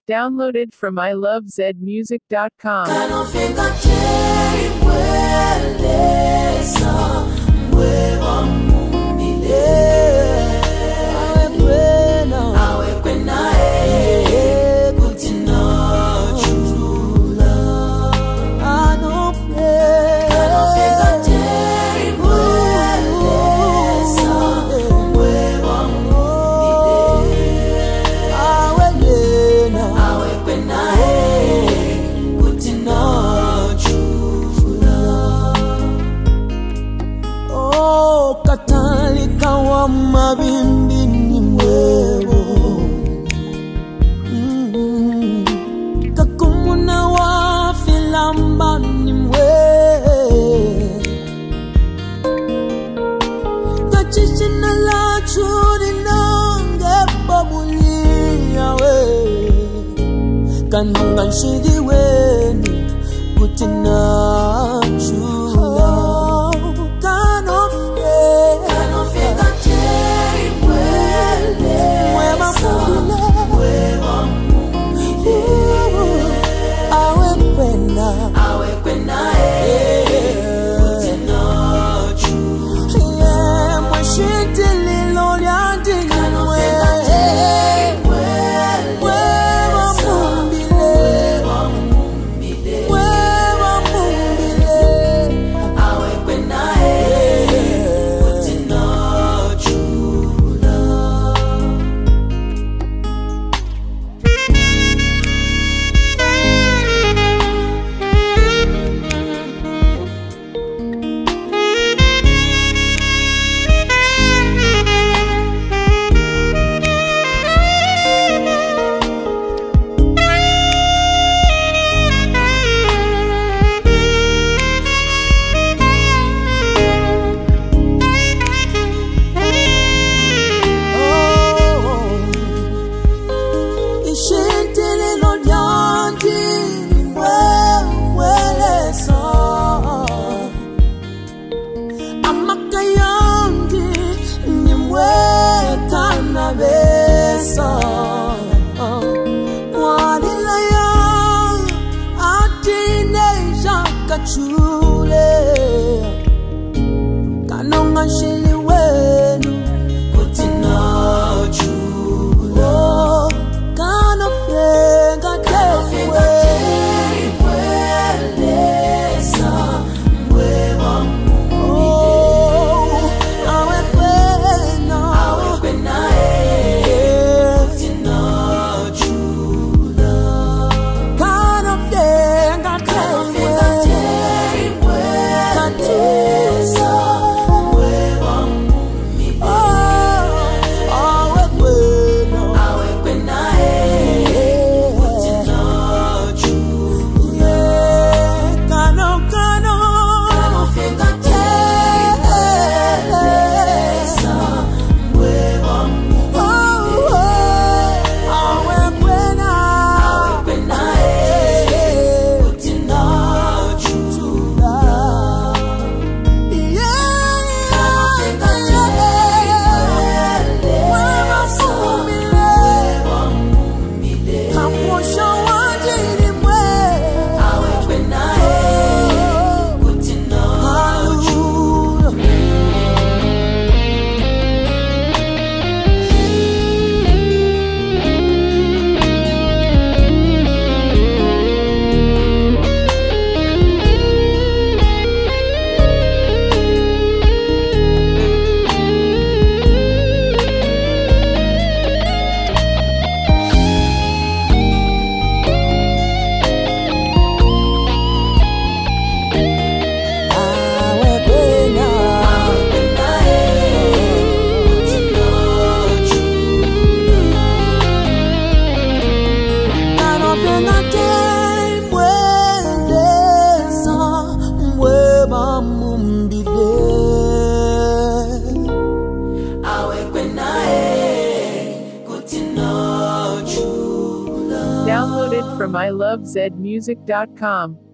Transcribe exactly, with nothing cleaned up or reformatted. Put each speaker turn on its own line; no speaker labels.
Downloaded from I love zed music dot com.
Kanofika cheri mweleza mwewa mumbile awe kwena awe kwena ee kutina chula anope kanofika cheri mweleza mwewa mumbile awe kwena awe kwena ee kutina chula oh katalika wa mabimbi ni mwewo mm-hmm. Kakumuna wa filamba ni mwewo kachishina la churi nange babulia we kanunga nshidi weni kutina chula kanofe kanofe kacheri mwele mwema mungile mwema mungile awe kwena awe kwena ee kutina chula yeah mwashiti lilo lyandi kanofe kacheri mwele mwema mungile mwema mungile awe kwena ee kutina chula Ishintele lo lyandi mwelesa amakayandi ni mwekana besa mwalila ya atine jakachule kanonga shili wenu kutina chula oh, kanofenga kewe mweleza mwewa mumbile awe kwena awe kwena ee kutina chula kanofenga kewe mweleza mwewa mumbile awe kwena awe kwena ee kutina chula yeah kano kano kanofenga mweleza mwewa mumbile awe kwena awe kwena ee kutina chula yeah kanofenga mwewa mumbile kamosha wajini mwe awe kwena ee kutina chula awe kwena awe kwena ee kutina chula kanofenga mweleza mwema mumbile awe kwena ee kutina chula
Downloaded from I love zed music dot com.